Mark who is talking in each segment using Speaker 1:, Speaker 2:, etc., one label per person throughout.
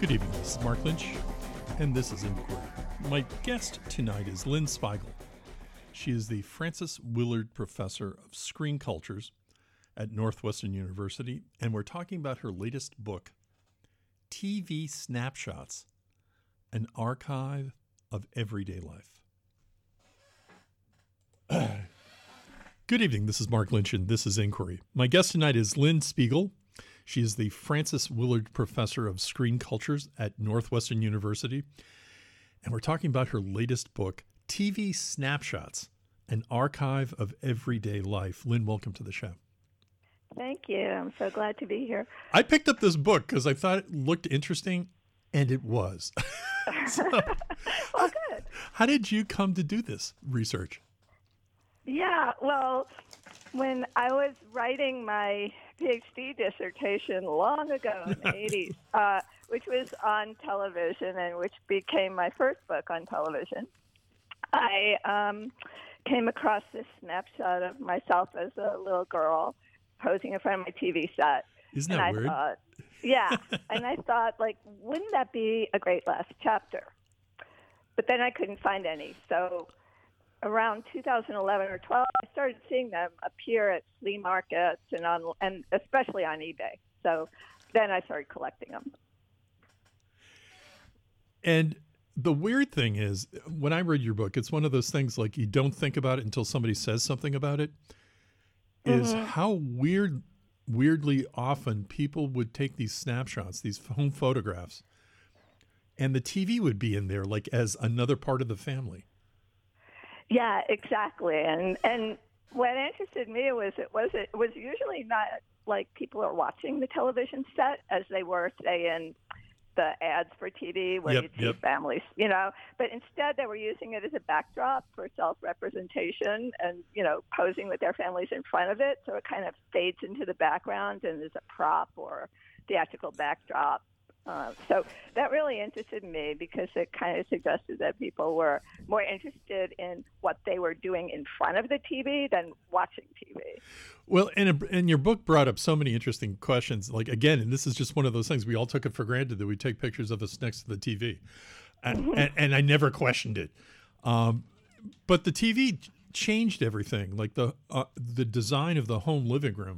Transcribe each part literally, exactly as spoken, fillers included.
Speaker 1: Good evening, this is Mark Lynch, and this is Inquiry. My guest tonight is Lynn Spiegel. She is the Frances Willard Professor of Screen Cultures at Northwestern University, and we're talking about her latest book, T V Snapshots, an Archive of Everyday Life. Good evening, this is Mark Lynch, and this is Inquiry. My guest tonight is Lynn Spiegel. She is the Frances Willard Professor of Screen Cultures at Northwestern University, and we're talking about her latest book, T V Snapshots, an Archive of Everyday Life. Lynn, welcome to the show.
Speaker 2: Thank you. I'm so glad to be here.
Speaker 1: I picked up this book because I thought it looked interesting, and it was. so,
Speaker 2: well, good.
Speaker 1: How did you come to do this research?
Speaker 2: Yeah, well, when I was writing my PhD dissertation long ago in the eighties, uh, which was on television and which became my first book on television, I um, came across this snapshot of myself as a little girl posing in front of my T V set.
Speaker 1: Isn't
Speaker 2: and
Speaker 1: that
Speaker 2: I
Speaker 1: weird?
Speaker 2: Thought, yeah, and I thought, like, wouldn't that be a great last chapter? But then I couldn't find any, so around two thousand eleven or twelve, I started seeing them appear at flea markets and on, and especially on eBay. So then I started collecting them.
Speaker 1: And the weird thing is, when I read your book, it's one of those things like you don't think about it until somebody says something about it, is
Speaker 2: Mm-hmm.
Speaker 1: how weird, weirdly often people would take these snapshots, these home photographs, and the T V would be in there like as another part of the family.
Speaker 2: Yeah, exactly. And and what interested me was it was it was usually not like people are watching the television set as they were, say, in the ads for T V where
Speaker 1: Yep,
Speaker 2: you'd see
Speaker 1: yep.
Speaker 2: families, you know, but instead they were using it as a backdrop for self-representation and, you know, posing with their families in front of it. So it kind of fades into the background and is a prop or theatrical backdrop. Uh, so that really interested me because it kind of suggested that people were more interested in what they were doing in front of the T V than watching T V.
Speaker 1: Well, and, and your book brought up so many interesting questions. Like, again, and this is just one of those things, we all took it for granted that we take pictures of us next to the T V. And,
Speaker 2: Mm-hmm.
Speaker 1: and, and I never questioned it. Um, but the T V changed everything, like the uh, the design of the home living room.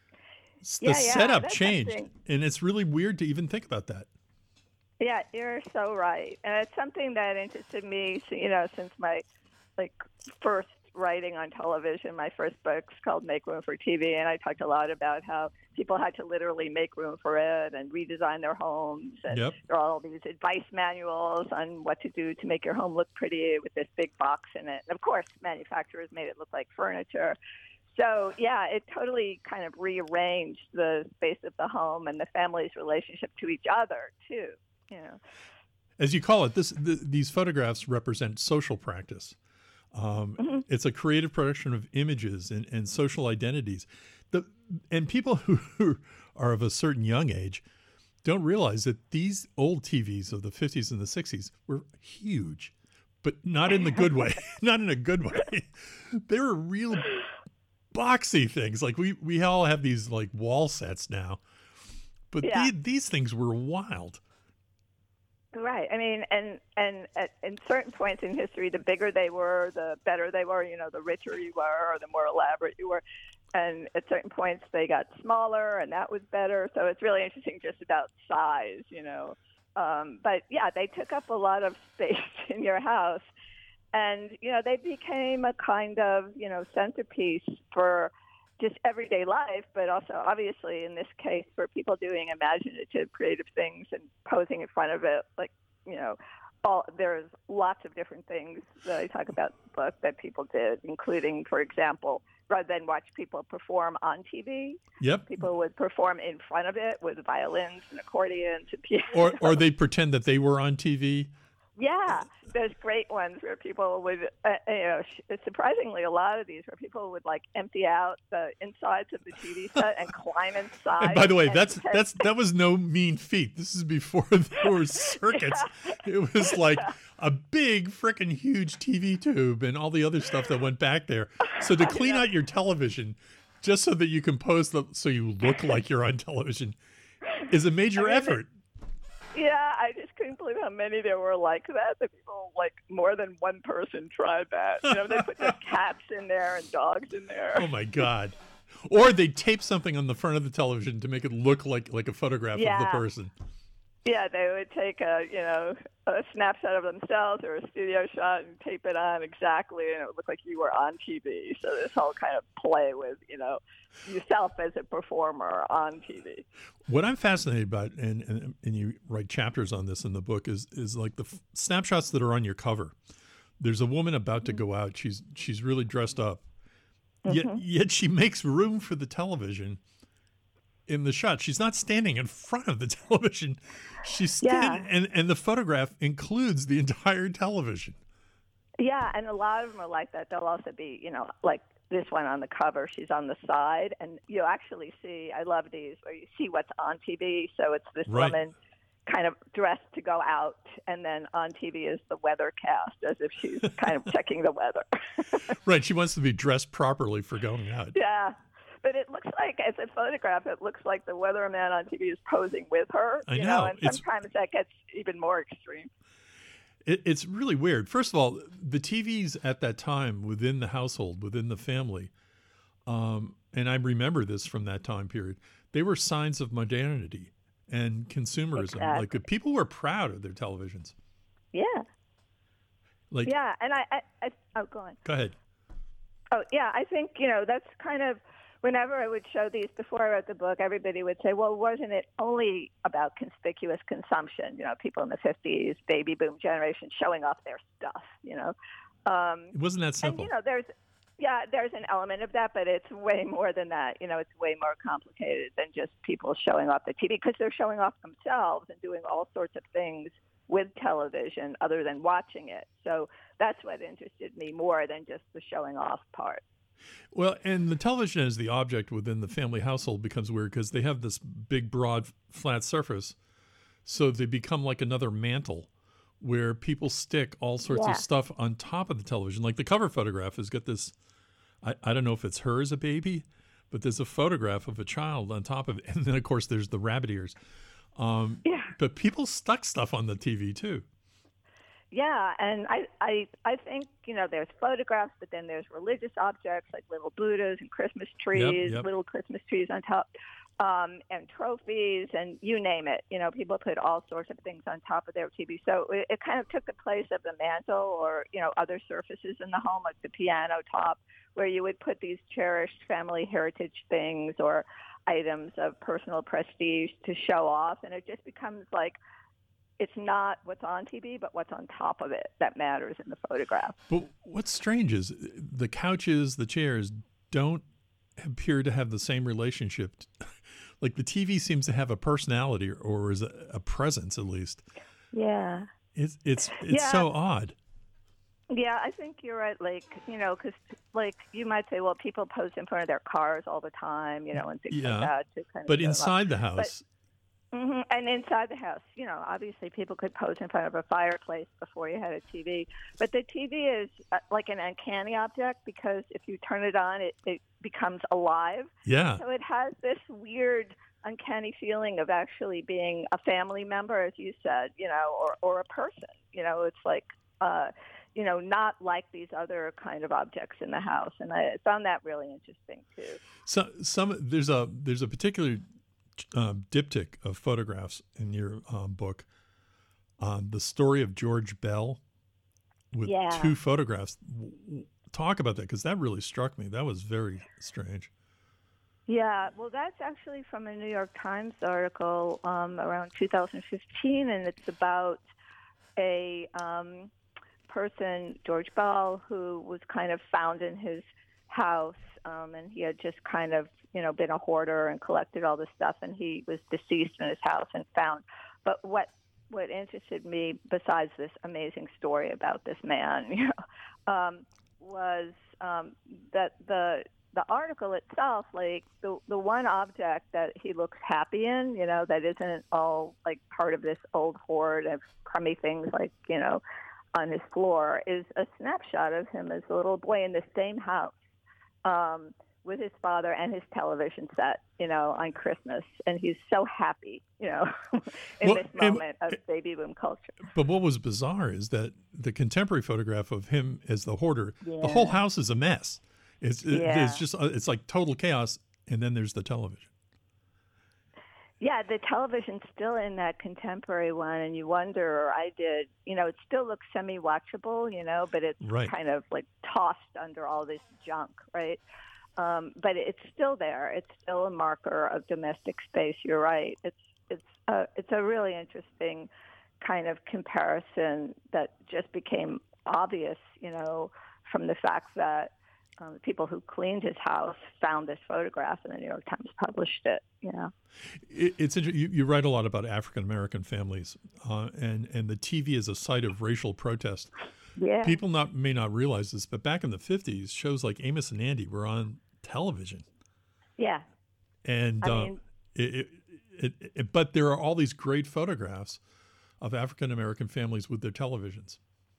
Speaker 1: The
Speaker 2: Yeah, yeah,
Speaker 1: setup
Speaker 2: that's
Speaker 1: changed,
Speaker 2: something.
Speaker 1: and it's really weird to even think about that.
Speaker 2: Yeah, you're so right. And it's something that interested me, you know, since my, like, first writing on television. My first book's called Make Room for T V, and I talked a lot about how people had to literally make room for it and redesign their homes. And
Speaker 1: Yep.
Speaker 2: there are all these advice manuals on what to do to make your home look pretty with this big box in it. And, of course, manufacturers made it look like furniture. So, yeah, it totally kind of rearranged the space of the home and the family's relationship to each other, too. You know.
Speaker 1: As you call it, this th- these photographs represent social practice. Um,
Speaker 2: Mm-hmm.
Speaker 1: It's a creative production of images and, and social identities. The, and people who are of a certain young age don't realize that these old T Vs of the fifties and the sixties were huge, but not in the good way. Not in a good way. They were real boxy things. Like we, we all have these like wall sets now, but
Speaker 2: Yeah.
Speaker 1: the, these things were wild.
Speaker 2: Right. I mean, and and at in certain points in history, the bigger they were, the better they were. You know, the richer you were, or the more elaborate you were. And at certain points, they got smaller, and that was better. So it's really interesting just about size, you know. Um, but yeah, they took up a lot of space in your house, and you know, they became a kind of you know centerpiece for just everyday life, but also obviously in this case for people doing imaginative, creative things and posing in front of it. Like, you know, all, there's lots of different things that I talk about in the book that people did, including, for example, rather than watch people perform on T V,
Speaker 1: Yep.
Speaker 2: people would perform in front of it with violins and accordions and piano.
Speaker 1: Or, or they pretend that they were on T V.
Speaker 2: Yeah, there's great ones where people would, uh, you know, sh- surprisingly, a lot of these where people would like empty out the insides of the T V set and climb inside.
Speaker 1: And by the way,
Speaker 2: and
Speaker 1: that's
Speaker 2: pretend-
Speaker 1: that's that was no mean feat. This is before there were circuits. It was like a big, freaking huge T V tube and all the other stuff that went back there. So to clean out your television, just so that you can post the, so you look like you're on television, is a major
Speaker 2: I mean,
Speaker 1: effort.
Speaker 2: Yeah, couldn't believe how many there were like that. The people, like more than one person tried that. You know, they put their cats in there and dogs in there.
Speaker 1: Oh my God. Or they tape something on the front of the television to make it look like, like a photograph
Speaker 2: Yeah.
Speaker 1: of the person.
Speaker 2: Yeah, they would take a, you know, a snapshot of themselves or a studio shot and tape it on exactly, and it would look like you were on T V. So this whole kind of play with, you know, yourself as a performer on T V.
Speaker 1: What I'm fascinated by, and, and and you write chapters on this in the book, is is like the f- snapshots that are on your cover. There's a woman about to go out. She's she's really dressed up, yet
Speaker 2: Mm-hmm.
Speaker 1: yet she makes room for the television in the shot. She's not standing in front of the television. She's standing,
Speaker 2: Yeah.
Speaker 1: and and the photograph includes the entire television.
Speaker 2: Yeah, and a lot of them are like that. They'll also be, you know, like this one on the cover. She's on the side, and you actually see, I love these, where you see what's on T V. So it's this
Speaker 1: Right.
Speaker 2: woman kind of dressed to go out, and then on T V is the weather cast, as if she's kind of checking the weather.
Speaker 1: Right. She wants to be dressed properly for going out.
Speaker 2: Yeah. But it looks like, as a photograph, it looks like the weatherman on T V is posing with her.
Speaker 1: I
Speaker 2: you
Speaker 1: know.
Speaker 2: know, and
Speaker 1: It's-
Speaker 2: sometimes that gets even more extreme.
Speaker 1: It, it's really weird. First of all, the T Vs at that time within the household, within the family, um, and I remember this from that time period, they were signs of modernity and consumerism.
Speaker 2: Exactly.
Speaker 1: Like, the people were proud of their televisions.
Speaker 2: Yeah.
Speaker 1: Like,
Speaker 2: Yeah. And I, I, I, oh, go on.
Speaker 1: go ahead.
Speaker 2: Oh, yeah, I think, you know, that's kind of, whenever I would show these before I wrote the book, everybody would say, well, wasn't it only about conspicuous consumption? You know, people in the fifties, baby boom generation showing off their stuff, you know. Um,
Speaker 1: It wasn't that
Speaker 2: and,
Speaker 1: simple.
Speaker 2: you know, there's, yeah, there's an element of that, but it's way more than that. You know, it's way more complicated than just people showing off the T V, because they're showing off themselves and doing all sorts of things with television other than watching it. So that's what interested me more than just the showing off part.
Speaker 1: Well, and the television as the object within the family household becomes weird because they have this big, broad, flat surface. So they become like another mantle where people stick all sorts
Speaker 2: Yeah.
Speaker 1: of stuff on top of the television. Like the cover photograph has got this, I, I don't know if it's her as a baby, but there's a photograph of a child on top of it. And then, of course, there's the rabbit ears. Um,
Speaker 2: Yeah.
Speaker 1: But people stuck stuff on the T V, too.
Speaker 2: Yeah, and I, I, I think, you know, there's photographs, but then there's religious objects like little Buddhas and Christmas trees,
Speaker 1: yep.
Speaker 2: little Christmas trees on top, um, and trophies, and you name it. You know, people put all sorts of things on top of their T V. So it, it kind of took the place of the mantle or, you know, other surfaces in the home, like the piano top, where you would put these cherished family heritage things or items of personal prestige to show off. And it just becomes like, it's not what's on T V, but what's on top of it that matters in the photograph.
Speaker 1: But what's strange is the couches, the chairs don't appear to have the same relationship. Like the T V seems to have a personality or is a, a presence, at least.
Speaker 2: Yeah.
Speaker 1: It's it's it's
Speaker 2: Yeah.
Speaker 1: so odd.
Speaker 2: Yeah, I think you're right. Like, you know, because like you might say, well, people pose in front of their cars all the time, you know, and things
Speaker 1: Yeah.
Speaker 2: like that. To kind of
Speaker 1: But
Speaker 2: show off.
Speaker 1: inside the house,
Speaker 2: hmm And inside the house, you know, obviously people could pose in front of a fireplace before you had a T V. But the T V is uh, like an uncanny object because if you turn it on, it, it becomes alive.
Speaker 1: yeah,
Speaker 2: So it has this weird, uncanny feeling of actually being a family member, as you said, you know, or, or a person. You know, it's like, uh, you know, not like these other kind of objects in the house. And I found that really interesting, too.
Speaker 1: so some there's a there's a particular um, diptych of photographs in your um, book, um, the story of George Bell, with
Speaker 2: Yeah.
Speaker 1: two photographs. W- w- Talk about that because that really struck me. That was very strange.
Speaker 2: Yeah, well, that's actually from a New York Times article um, around two thousand fifteen, and it's about a um, person, George Bell, who was kind of found in his house, um, and he had just kind of, you know, been a hoarder and collected all this stuff, and he was deceased in his house and found. But what what interested me, besides this amazing story about this man, you know, um, was um, that the the article itself, like the the one object that he looks happy in, you know, that isn't all like part of this old hoard of crummy things like, you know, on his floor, is a snapshot of him as a little boy in the same house, um, with his father and his television set, you know, on Christmas. And he's so happy, you know, in
Speaker 1: Well,
Speaker 2: this
Speaker 1: and-
Speaker 2: moment of baby boom culture.
Speaker 1: But what was bizarre is that the contemporary photograph of him as the hoarder, the
Speaker 2: Yeah.
Speaker 1: whole house is a mess. It's it-
Speaker 2: Yeah.
Speaker 1: it's just uh, it's like total chaos, and then there's the television.
Speaker 2: Yeah, the television's still in that contemporary one, and you wonder, or I did, you know, it still looks semi-watchable, you know, but it's
Speaker 1: Right.
Speaker 2: kind of like tossed under all this junk, right? Um, but it's still there. It's still a marker of domestic space. You're right. It's it's a, it's a really interesting kind of comparison that just became obvious, you know, from the fact that um, people who cleaned his house found this photograph, and the New York Times published it. You know.
Speaker 1: It, it's inter- you, you write a lot about African American families, uh, and and the T V is a site of racial protest.
Speaker 2: Yeah.
Speaker 1: People not may not realize this, but back in the fifties, shows like Amos and Andy were on television,
Speaker 2: Yeah.
Speaker 1: and
Speaker 2: I
Speaker 1: uh,
Speaker 2: mean-
Speaker 1: it, it, it, it, but there are all these great photographs of African American families with their televisions.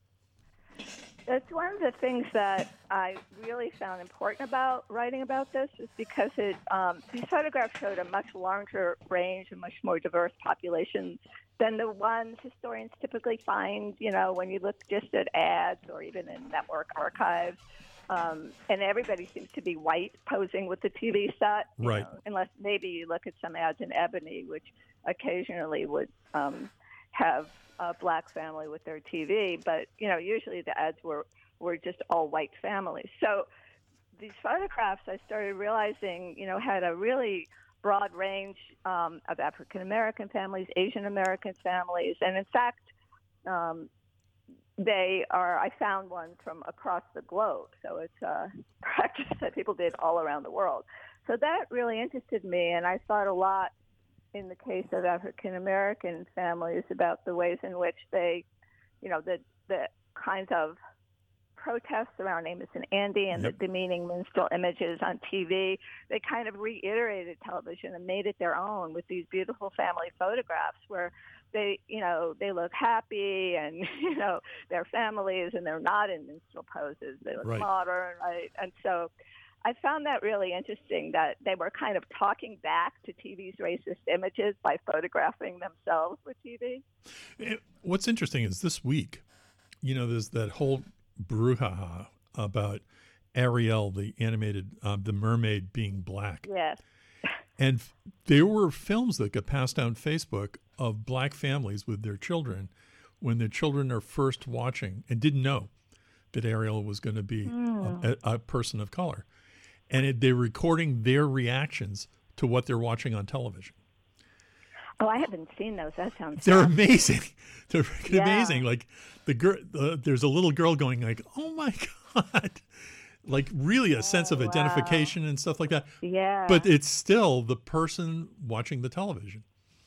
Speaker 2: That's one of the things that I really found important about writing about this, is because it um, these photographs showed a much larger range and much more diverse population than the ones historians typically find, you know, when you look just at ads or even in network archives. Um, and everybody seems to be white posing with the T V set, you
Speaker 1: Right.
Speaker 2: know, unless maybe you look at some ads in Ebony, which occasionally would um, have a black family with their T V, but you know, usually the ads were, were just all white families. So these photographs, I started realizing, you know, had a really broad range um, of African American families, Asian American families, and in fact, um, they are. I found one from across the globe, so it's a practice that people did all around the world. So that really interested me, and I thought a lot in the case of African American families about the ways in which they, you know, the the kinds of protests around Amos and Andy and
Speaker 1: Yep.
Speaker 2: the demeaning minstrel images on T V. They kind of reiterated television and made it their own with these beautiful family photographs where they, you know, they look happy and, you know, their families, and they're not in minstrel poses. They look
Speaker 1: Right.
Speaker 2: modern, right? And so I found that really interesting, that they were kind of talking back to T V's racist images by photographing themselves with T V.
Speaker 1: It- what's interesting is this week, you know, there's that whole brouhaha about Ariel, the animated, uh, the mermaid being black.
Speaker 2: Yes.
Speaker 1: And f- there were films that got passed down Facebook of black families with their children when their children are first watching and didn't know that Ariel was going to be a, a person of color. And it, they're recording their reactions to what they're watching on television.
Speaker 2: Oh, I haven't seen those. That sounds
Speaker 1: They're
Speaker 2: fun.
Speaker 1: amazing. They're freaking
Speaker 2: Yeah.
Speaker 1: amazing. Like the girl, uh, there's a little girl going like, "Oh my god!" Like really a sense of
Speaker 2: Oh, wow.
Speaker 1: identification and stuff like that.
Speaker 2: Yeah.
Speaker 1: But it's still the person watching the television.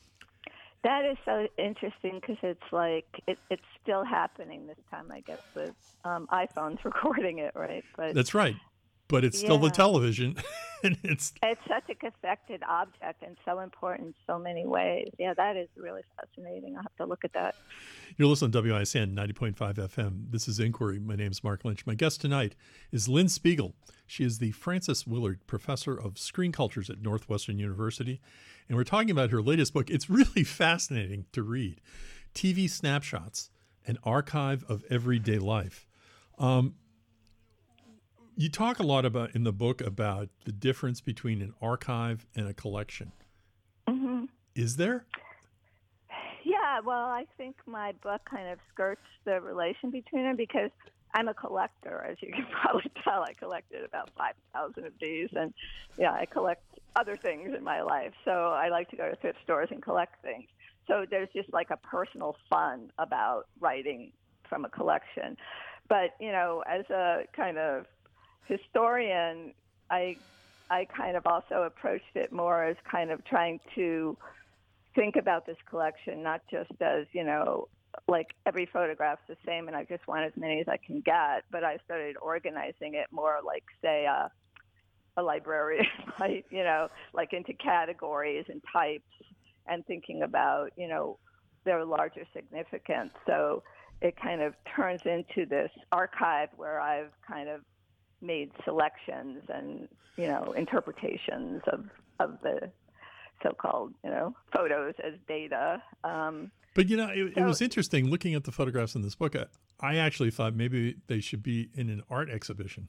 Speaker 2: That is so interesting, because it's like it, it's still happening this time, I guess, with um, iPhones recording it, right? But
Speaker 1: That's right. But it's still the
Speaker 2: Yeah.
Speaker 1: television, and it's
Speaker 2: it's such a affected object and so important in so many ways. Yeah, that is really fascinating. I'll have to look at that.
Speaker 1: You're listening to W I S N ninety point five F M. This is Inquiry. My name's Mark Lynch. My guest tonight is Lynn Spiegel. She is the Frances Willard Professor of Screen Cultures at Northwestern University. And we're talking about her latest book. It's really fascinating to read. T V Snapshots, an Archive of Everyday Life. Um, you talk a lot about in the book about the difference between an archive and a collection.
Speaker 2: hmm
Speaker 1: Is there?
Speaker 2: Yeah, well, I think my book kind of skirts the relation between them, because I'm a collector, as you can probably tell. I collected about five thousand of these, and yeah, I collect other things in my life. So I like to go to thrift stores and collect things. So there's just like a personal fun about writing from a collection. But, you know, as a kind of historian, I I kind of also approached it more as kind of trying to think about this collection, not just as, you know, like every photograph's the same and I just want as many as I can get, but I started organizing it more like, say, uh, a librarian, right? You know, like into categories and types, and thinking about, you know, their larger significance. So it kind of turns into this archive where I've kind of made selections and, you know, interpretations of, of the so-called, you know, photos as data. Um,
Speaker 1: but, you know, it,
Speaker 2: so,
Speaker 1: it was interesting looking at the photographs in this book. I, I actually thought maybe they should be in an art exhibition.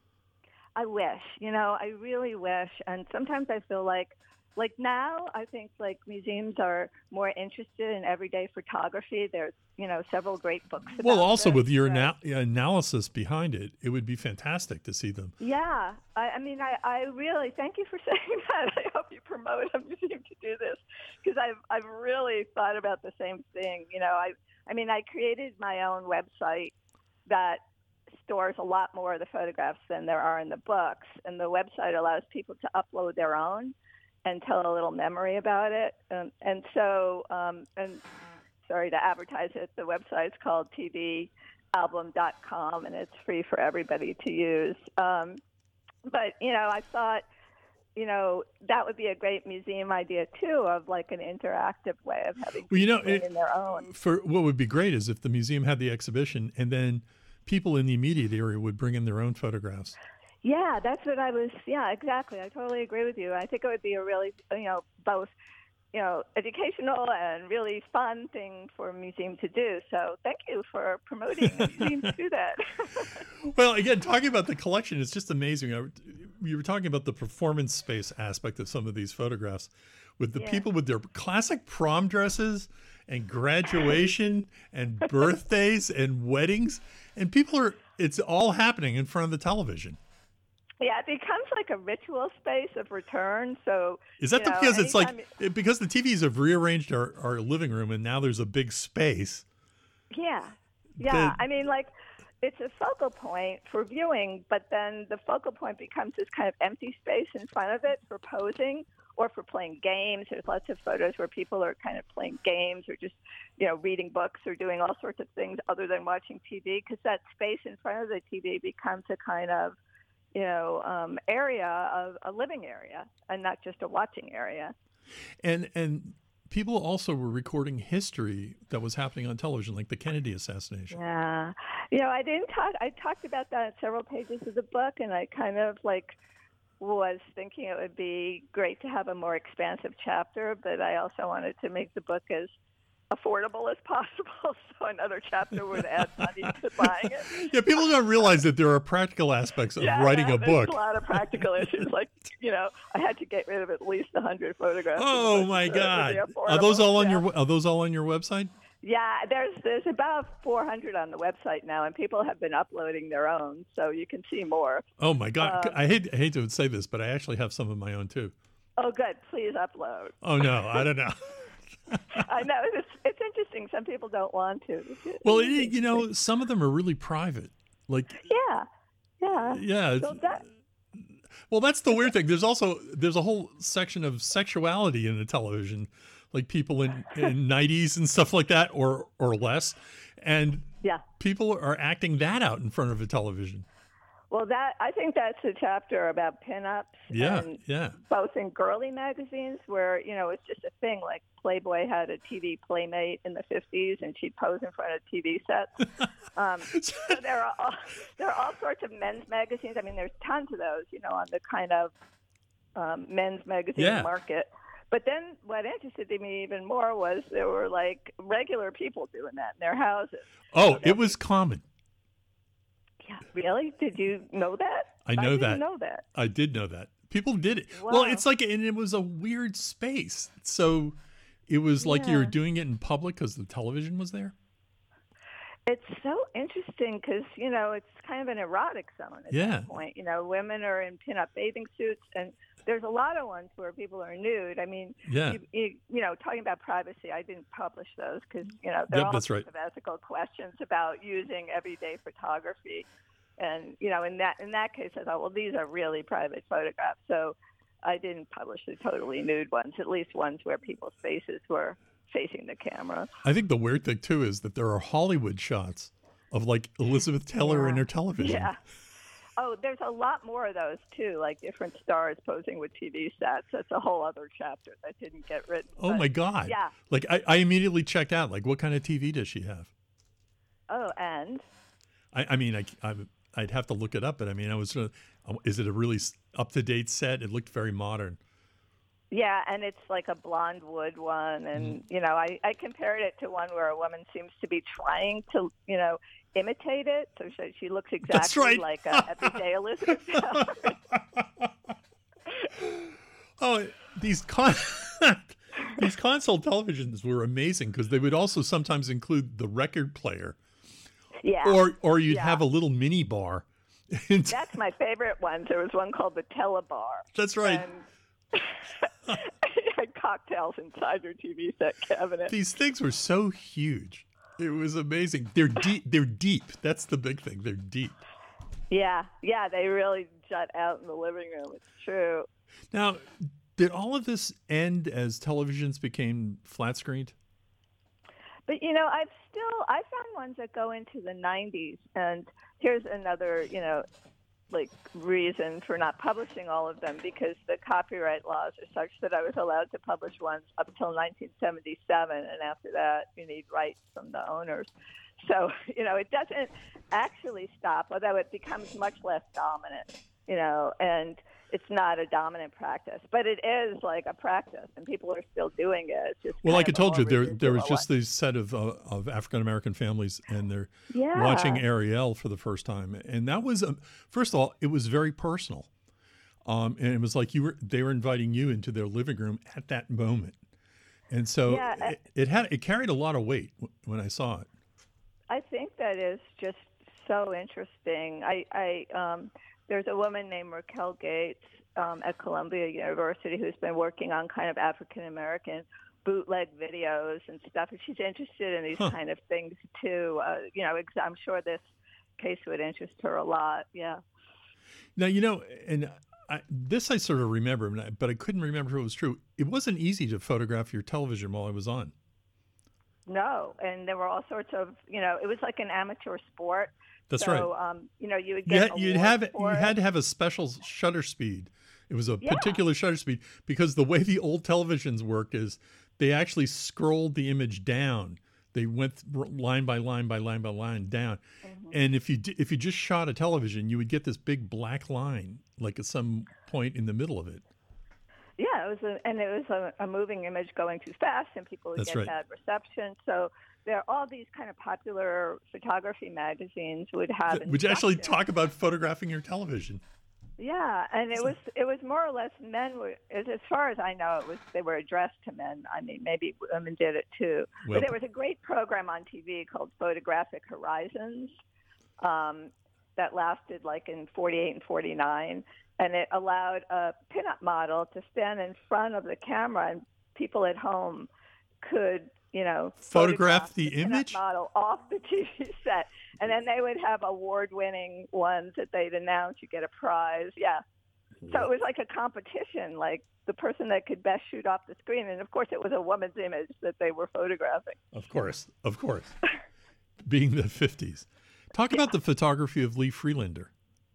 Speaker 2: I wish, you know, I really wish. And sometimes I feel like, like now, I think like museums are more interested in everyday photography. There's, you know, several great books about
Speaker 1: Well, also
Speaker 2: this,
Speaker 1: with your
Speaker 2: but,
Speaker 1: ana- analysis behind it, it would be fantastic to see them.
Speaker 2: Yeah. I, I mean, I, I really, thank you for saying that. I hope you promote a museum to do this, because I've, I've really thought about the same thing. You know, I, I mean, I created my own website that stores a lot more of the photographs than there are in the books. And the website allows people to upload their own and tell a little memory about it. Um, and so, um, and sorry to advertise it, the website's called T V album dot com, and it's free for everybody to use. Um, but, you know, I thought, you know, that would be a great museum idea, too, of like an interactive way of having
Speaker 1: well, you know,
Speaker 2: people
Speaker 1: it,
Speaker 2: in their own.
Speaker 1: For what would be great is if the museum had the exhibition and then people in the immediate area would bring in their own photographs.
Speaker 2: Yeah, that's what I was, yeah, exactly. I totally agree with you. I think it would be a really, you know, both, you know, educational and really fun thing for a museum to do. So thank you for promoting a museum to do that.
Speaker 1: Well, again, talking about the collection, it's just amazing. You were talking about the performance space aspect of some of these photographs with the
Speaker 2: Yeah.
Speaker 1: people with their classic prom dresses and graduation and birthdays and weddings. And people are, it's all happening in front of the television.
Speaker 2: Yeah, it becomes like a ritual space of return. So
Speaker 1: is that
Speaker 2: you
Speaker 1: the,
Speaker 2: know,
Speaker 1: because it's like,
Speaker 2: anytime
Speaker 1: it, because the T Vs have rearranged our, our living room and now there's a big space.
Speaker 2: Yeah. Yeah.
Speaker 1: The-
Speaker 2: I mean, like, it's a focal point for viewing, but then the focal point becomes this kind of empty space in front of it for posing or for playing games. There's lots of photos where people are kind of playing games or just, you know, reading books or doing all sorts of things other than watching T V, because that space in front of the T V becomes a kind of, you know, um, area of a living area and not just a watching area.
Speaker 1: And, and people also were recording history that was happening on television, like the Kennedy assassination.
Speaker 2: Yeah. You know, I didn't talk, I talked about that in several pages of the book, and I kind of like was thinking it would be great to have a more expansive chapter, but I also wanted to make the book as affordable as possible, so another chapter would add money to buying it.
Speaker 1: Yeah, people don't realize that there are practical aspects of
Speaker 2: yeah,
Speaker 1: writing
Speaker 2: yeah,
Speaker 1: a book.
Speaker 2: There's a lot of practical issues, like, you know, I had to get rid of at least one hundred photographs.
Speaker 1: Oh my
Speaker 2: to,
Speaker 1: God!
Speaker 2: to
Speaker 1: Are those all on
Speaker 2: yeah.
Speaker 1: your Are those all on your website?
Speaker 2: Yeah, there's there's about four hundred on the website now, and people have been uploading their own, so you can see more.
Speaker 1: Oh my God!
Speaker 2: Um,
Speaker 1: I hate I hate to say this, but I actually have some of my own too.
Speaker 2: Oh, good. Please upload.
Speaker 1: Oh no, I don't know.
Speaker 2: I know it's it's interesting. Some people don't want to.
Speaker 1: Well, it, you know, some of them are really private. Like
Speaker 2: yeah, yeah,
Speaker 1: yeah. It's,
Speaker 2: so that,
Speaker 1: well, that's the weird thing. There's also there's a whole section of sexuality in the television, like people in in nineties and stuff like that, or or less, and
Speaker 2: yeah.
Speaker 1: people are acting that out in front of a television.
Speaker 2: Well, that I think that's a chapter about pinups.
Speaker 1: Yeah,
Speaker 2: and
Speaker 1: yeah.
Speaker 2: Both in girly magazines, where you know it's just a thing. Like Playboy had a T V playmate in the fifties, and she'd pose in front of T V sets. um, so there are all, there are all sorts of men's magazines. I mean, there's tons of those, you know, on the kind of um, men's magazine
Speaker 1: Yeah.
Speaker 2: market. But then what interested me even more was there were like regular people doing that in their houses.
Speaker 1: Oh,
Speaker 2: So
Speaker 1: it was common.
Speaker 2: Yeah, really? Did you know that?
Speaker 1: I know
Speaker 2: I
Speaker 1: that.
Speaker 2: didn't know that.
Speaker 1: I did know that. People did it. Well,
Speaker 2: Wow.
Speaker 1: it's like, and it was a weird space. So it was like you were
Speaker 2: Yeah.
Speaker 1: doing it in public because the television was there.
Speaker 2: It's so interesting because, you know, it's kind of an erotic zone at
Speaker 1: Yeah.
Speaker 2: that point. You know, women are in pinup bathing suits, and there's a lot of ones where people are nude. I mean,
Speaker 1: Yeah.
Speaker 2: you, you, you know, talking about privacy, I didn't publish those because, you know, there
Speaker 1: Yep,
Speaker 2: are all
Speaker 1: that's
Speaker 2: sorts
Speaker 1: right.
Speaker 2: of ethical questions about using everyday photography. And, you know, in that in that case, I thought, well, these are really private photographs. So I didn't publish the totally nude ones, at least ones where people's faces were facing the camera.
Speaker 1: I think the weird thing too is that there are Hollywood shots of like Elizabeth Taylor
Speaker 2: Yeah.
Speaker 1: and her television.
Speaker 2: Yeah. Oh, there's a lot more of those too, like different stars posing with T V sets. That's a whole other chapter that didn't get written.
Speaker 1: Oh
Speaker 2: but,
Speaker 1: my God.
Speaker 2: Yeah.
Speaker 1: Like I, I immediately checked out, like, what kind of T V does she have?
Speaker 2: Oh, and
Speaker 1: I, I mean, I, I, I'd have to look it up. But I mean, I was gonna, is it a really up to date set? It looked very modern.
Speaker 2: Yeah, and it's like a blonde wood one, and you know, I, I compared it to one where a woman seems to be trying to, you know, imitate it, so she, she looks exactly
Speaker 1: That's right.
Speaker 2: like a everyday Elizabeth Taylor.
Speaker 1: Oh, these con- these console televisions were amazing because they would also sometimes include the record player,
Speaker 2: Yeah,
Speaker 1: or or you'd
Speaker 2: yeah.
Speaker 1: have a little mini bar.
Speaker 2: That's my favorite one. There was one called the Telebar.
Speaker 1: That's right.
Speaker 2: And you had cocktails inside your T V set cabinet.
Speaker 1: These things were so huge. It was amazing. They're deep. They're deep. That's the big thing. They're deep.
Speaker 2: Yeah, yeah, they really jut out in the living room. It's true.
Speaker 1: Now, did all of this end as televisions became flat screened?
Speaker 2: But you know, I've still I found ones that go into the nineties, and here's another, you know, like reason for not publishing all of them, because the copyright laws are such that I was allowed to publish ones up until nineteen seventy-seven, and after that you need rights from the owners. So, you know, it doesn't actually stop, although it becomes much less dominant, you know, and it's not a dominant practice, but it is like a practice, and people are still doing it. It's just
Speaker 1: well,
Speaker 2: kind
Speaker 1: like I
Speaker 2: of
Speaker 1: told
Speaker 2: a
Speaker 1: you, there
Speaker 2: residual
Speaker 1: there was just
Speaker 2: one.
Speaker 1: this set of uh, of African American families, and they're
Speaker 2: Yeah.
Speaker 1: watching Ariel for the first time, and that was um, first of all, it was very personal, um, and it was like you were they were inviting you into their living room at that moment, and so
Speaker 2: Yeah, I-
Speaker 1: it, it had it carried a lot of weight when I saw it.
Speaker 2: I think that is just so interesting. I, I um, there's a woman named Raquel Gates um, at Columbia University who's been working on kind of African American bootleg videos and stuff, and she's interested in these
Speaker 1: Huh.
Speaker 2: kind of things too. Uh, you know, ex- I'm sure this case would interest her a lot. Yeah.
Speaker 1: Now, you know, and I, this I sort of remember, but I- but I couldn't remember if it was true. It wasn't easy to photograph your television while I was on.
Speaker 2: No, and there were all sorts of, you know, it was like an amateur sport.
Speaker 1: That's
Speaker 2: so,
Speaker 1: right.
Speaker 2: um, you know, you would
Speaker 1: You
Speaker 2: get
Speaker 1: had, you'd
Speaker 2: awards
Speaker 1: have
Speaker 2: for
Speaker 1: you
Speaker 2: it.
Speaker 1: had to have a special shutter speed. It was a
Speaker 2: Yeah.
Speaker 1: particular shutter speed because the way the old televisions worked is they actually scrolled the image down. They went th- line by line by line by line down,
Speaker 2: Mm-hmm.
Speaker 1: and if you di- if you just shot a television, you would get this big black line, like at some point in the middle of it.
Speaker 2: Yeah, it was, a, and it was a, a moving image going too fast, and people would
Speaker 1: That's
Speaker 2: get
Speaker 1: right.
Speaker 2: bad reception. So there, all these kind of popular photography magazines would have.
Speaker 1: Would you actually
Speaker 2: instructions.
Speaker 1: talk about photographing your television?
Speaker 2: Yeah, and it was it was more or less men were, as as far as I know, it was they were addressed to men. I mean, maybe women did it too.
Speaker 1: Well-
Speaker 2: but there was a great program on T V called Photographic Horizons um, that lasted like in forty-eight and forty-nine, and it allowed a pinup model to stand in front of the camera, and people at home could, you know,
Speaker 1: Photograph the
Speaker 2: pinup
Speaker 1: image?
Speaker 2: model off the T V set, and then they would have award-winning ones that they'd announce. You get a prize, yeah. So it was like a competition, like the person that could best shoot off the screen, and of course it was a woman's image that they were photographing.
Speaker 1: Of course, of course. Being the fifties. Talk about the photography of Lee Freelander.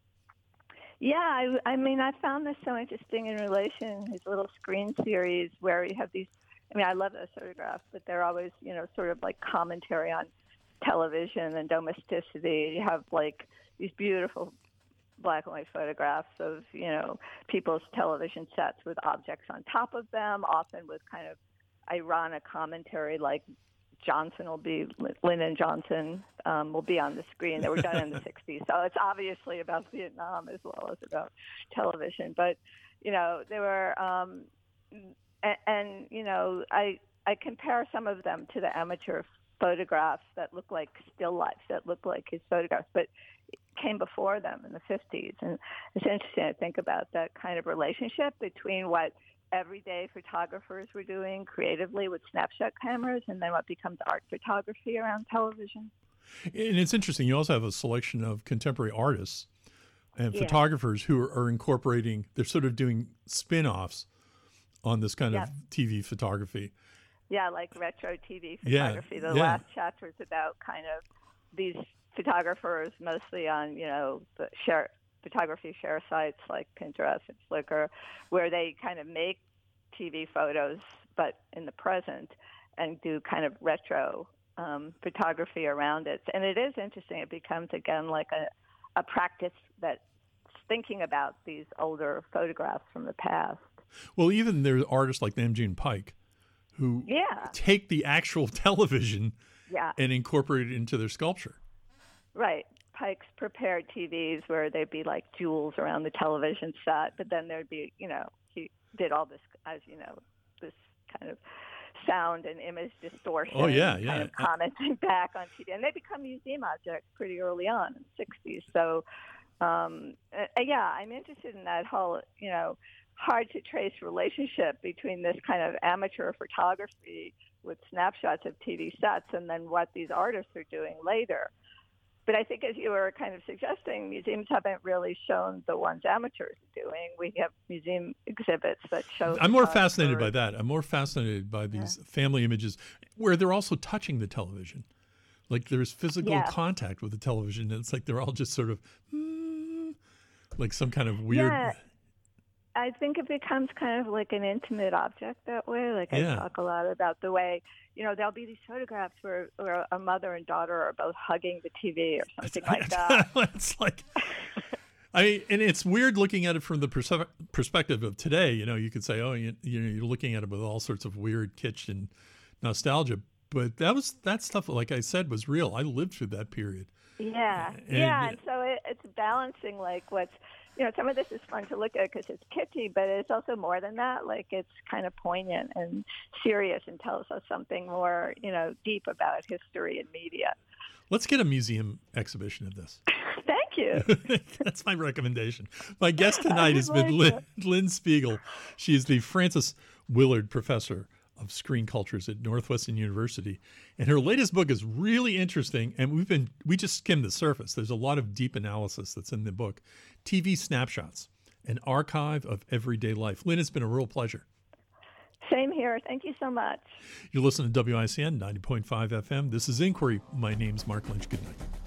Speaker 2: Yeah, I, I mean, I found this so interesting in relation his little screen series where you have these. I mean, I love those photographs, but they're always, you know, sort of like commentary on television and domesticity. You have like these beautiful black and white photographs of, you know, people's television sets with objects on top of them, often with kind of ironic commentary, like Johnson will be, Lyndon Johnson um, will be on the screen. They were done in the sixties. So it's obviously about Vietnam as well as about television. But, you know, there were, um, and, and, you know, I, I compare some of them to the amateur photographs that look like still lifes, that look like his photographs, but came before them in the fifties. And it's interesting to think about that kind of relationship between what everyday photographers were doing creatively with snapshot cameras and then what becomes art photography around television.
Speaker 1: And it's interesting. You also have a selection of contemporary artists and
Speaker 2: Yeah.
Speaker 1: photographers who are, are incorporating, they're sort of doing spin-offs on this kind
Speaker 2: Yeah.
Speaker 1: of T V photography.
Speaker 2: Yeah, like retro T V
Speaker 1: Yeah,
Speaker 2: photography. The
Speaker 1: yeah.
Speaker 2: last chapter is about kind of these photographers, mostly on, you know, the share photography share sites like Pinterest and Flickr, where they kind of make T V photos, but in the present, and do kind of retro um, photography around it. And it is interesting. It becomes, again, like a, a practice that's thinking about these older photographs from the past.
Speaker 1: Well, even there are artists like Nam June Paik who
Speaker 2: yeah.
Speaker 1: take the actual television
Speaker 2: yeah.
Speaker 1: and incorporate it into their sculpture.
Speaker 2: Right. Paik's prepared T Vs where there'd be like jewels around the television set, but then there'd be, you know, he did all this, as you know, this kind of sound and image distortion.
Speaker 1: Oh, yeah, yeah.
Speaker 2: Kind of commenting back on T V. And they become museum objects pretty early on in the sixties. So, um, uh, yeah, I'm interested in that whole, you know, hard to trace relationship between this kind of amateur photography with snapshots of T V sets and then what these artists are doing later. But I think, as you were kind of suggesting, museums haven't really shown the ones amateurs are doing. We have museum exhibits that show.
Speaker 1: I'm more fascinated by that. I'm more fascinated by these yeah. family images where they're also touching the television. Like there's physical yeah. contact with the television. And it's like they're all just sort of mm, like some kind of weird.
Speaker 2: Yeah. I think it becomes kind of like an intimate object that way. Like
Speaker 1: yeah.
Speaker 2: I talk a lot about the way, you know, there'll be these photographs where, where a mother and daughter are both hugging the T V or something like that.
Speaker 1: It's like, I mean, and it's weird looking at it from the perse- perspective of today. You know, you could say, oh, you, you know, you're looking at it with all sorts of weird kitsch and nostalgia. But that was that stuff, like I said, was real. I lived through that period.
Speaker 2: Yeah,
Speaker 1: and,
Speaker 2: yeah, and so it, it's balancing like what's, you know, some of this is fun to look at because it's kitschy, but it's also more than that. Like it's kind of poignant and serious and tells us something more, you know, deep about history and media.
Speaker 1: Let's get a museum exhibition of this.
Speaker 2: Thank you.
Speaker 1: That's my recommendation. My guest tonight has been Lynn, Lynn Spiegel. She is the Frances Willard Professor of Screen Cultures at Northwestern University. And her latest book is really interesting, and we've been we just skimmed the surface. There's a lot of deep analysis that's in the book. T V Snapshots, an archive of everyday life. Lynn, it's been a real pleasure.
Speaker 2: Same here. Thank you so much.
Speaker 1: You're listening to W I C N ninety point five F M. This is Inquiry. My name's Mark Lynch. Good night.